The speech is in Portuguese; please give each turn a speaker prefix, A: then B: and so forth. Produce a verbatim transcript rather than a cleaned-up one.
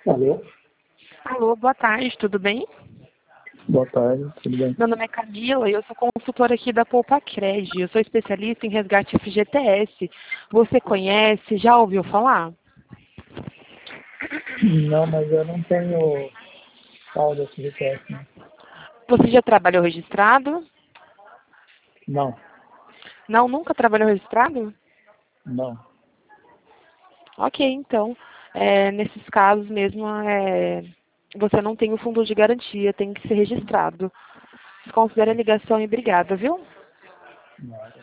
A: Alô?
B: Alô, boa tarde, tudo bem?
A: Boa tarde, tudo bem?
B: Meu nome é Camila e eu sou consultora aqui da Poupa-Cred. Eu sou especialista em resgate F G T S. Você conhece, já ouviu falar?
A: Não, mas eu não tenho saldo F G T S, né?
B: Você já trabalhou registrado?
A: Não,
B: Não, nunca trabalhou registrado?
A: não.
B: Ok, então, é, nesses casos mesmo, é, você não tem o fundo de garantia, tem que ser registrado. Considere a ligação e obrigada, viu?
A: Não.